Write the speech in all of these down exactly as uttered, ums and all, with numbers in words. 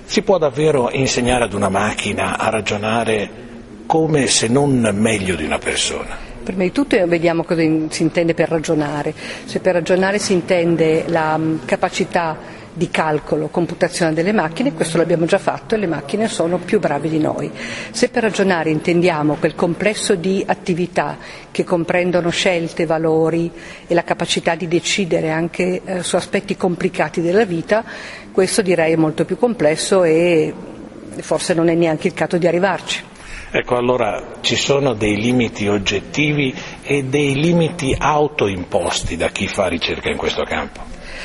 Si può davvero insegnare ad una macchina a ragionare come se non meglio di una persona? Prima di tutto vediamo cosa si intende per ragionare. Se per ragionare si intende la capacità di calcolo, computazione delle macchine, questo l'abbiamo già fatto e le macchine sono più bravi di noi. Se per ragionare intendiamo quel complesso di attività che comprendono scelte, valori e la capacità di decidere anche eh, su aspetti complicati della vita, questo direi è molto più complesso e forse non è neanche il caso di arrivarci. Ecco, allora ci sono dei limiti oggettivi e dei limiti autoimposti da chi fa ricerca in questo campo?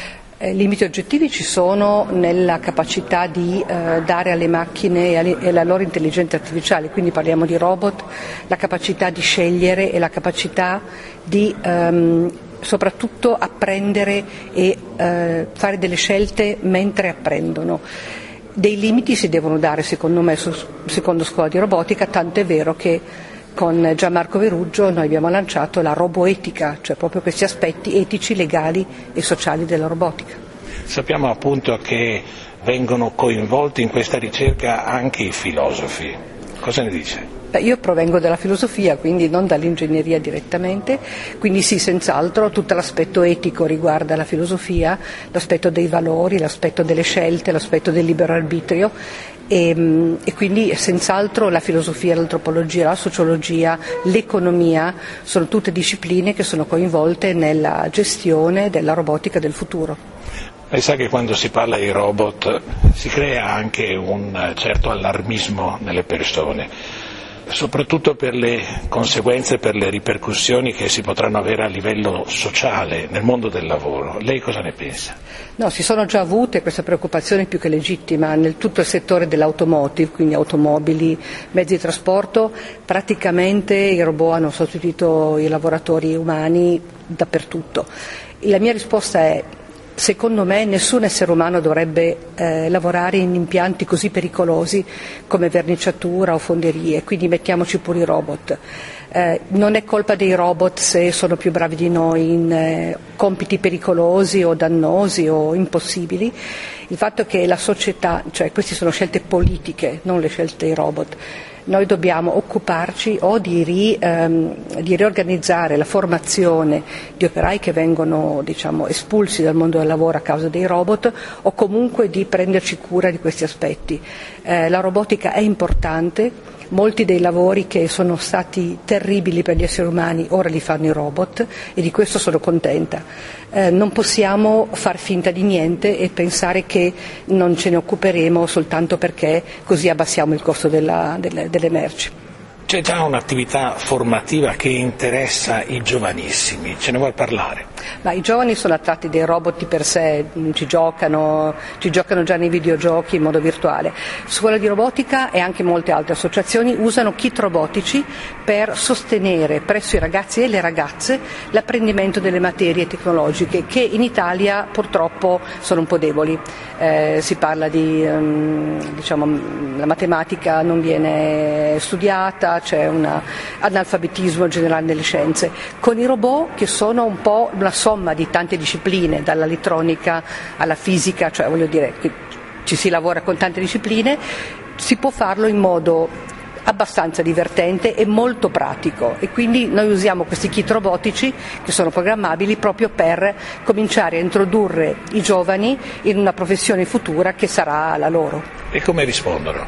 I limiti oggettivi ci sono nella capacità di eh, dare alle macchine e, alle, e alla loro intelligenza artificiale, quindi parliamo di robot, la capacità di scegliere e la capacità di ehm, soprattutto apprendere e eh, fare delle scelte mentre apprendono. Dei limiti si devono dare secondo me, su, secondo Scuola di Robotica, tanto è vero che con Gianmarco Veruggio noi abbiamo lanciato la roboetica, cioè proprio questi aspetti etici, legali e sociali della robotica. Sappiamo appunto che vengono coinvolti in questa ricerca anche i filosofi. Cosa ne dice? Beh, io provengo dalla filosofia, quindi non dall'ingegneria direttamente, quindi sì, senz'altro tutto l'aspetto etico riguarda la filosofia, l'aspetto dei valori, l'aspetto delle scelte, l'aspetto del libero arbitrio. E, e quindi senz'altro la filosofia, l'antropologia, la sociologia, l'economia sono tutte discipline che sono coinvolte nella gestione della robotica del futuro. Lei sa che quando si parla di robot si crea anche un certo allarmismo nelle persone, soprattutto per le conseguenze, per le ripercussioni che si potranno avere a livello sociale nel mondo del lavoro. Lei cosa ne pensa? No, si sono già avute questa preoccupazione più che legittima nel tutto il settore dell'automotive, quindi automobili, mezzi di trasporto. Praticamente i robot hanno sostituito i lavoratori umani dappertutto. La mia risposta è: secondo me nessun essere umano dovrebbe eh, lavorare in impianti così pericolosi come verniciatura o fonderie, quindi mettiamoci pure i robot. Eh, non è colpa dei robot se sono più bravi di noi in eh, compiti pericolosi o dannosi o impossibili. Il fatto è che la società, cioè queste sono scelte politiche, non le scelte dei robot. Noi dobbiamo occuparci o di, ri, ehm, di riorganizzare la formazione di operai che vengono, diciamo, espulsi dal mondo del lavoro a causa dei robot, o comunque di prenderci cura di questi aspetti. Eh, la robotica è importante. Molti dei lavori che sono stati terribili per gli esseri umani ora li fanno i robot e di questo sono contenta. Eh, non possiamo far finta di niente e pensare che non ce ne occuperemo soltanto perché così abbassiamo il costo della, delle, delle merci. C'è già un'attività formativa che interessa i giovanissimi, ce ne vuoi parlare? Ma i giovani sono attratti dai robot di per sé, ci giocano, ci giocano già nei videogiochi in modo virtuale. Scuola di Robotica e anche molte altre associazioni usano kit robotici per sostenere presso i ragazzi e le ragazze l'apprendimento delle materie tecnologiche che in Italia purtroppo sono un po' deboli. Eh, si parla di, um, diciamo, la matematica non viene studiata, c'è un analfabetismo generale nelle scienze. Con i robot, che sono un po' una somma di tante discipline, dall'elettronica alla fisica, cioè voglio dire che ci si lavora con tante discipline, si può farlo in modo abbastanza divertente e molto pratico, e quindi noi usiamo questi kit robotici che sono programmabili proprio per cominciare a introdurre i giovani in una professione futura che sarà la loro. E come rispondono?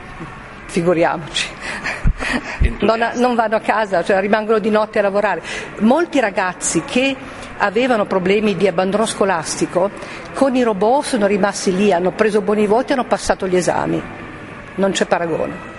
Figuriamoci. Non, non vanno a casa, cioè rimangono di notte a lavorare. Molti ragazzi che avevano problemi di abbandono scolastico con i robot sono rimasti lì, hanno preso buoni voti e hanno passato gli esami. Non c'è paragone.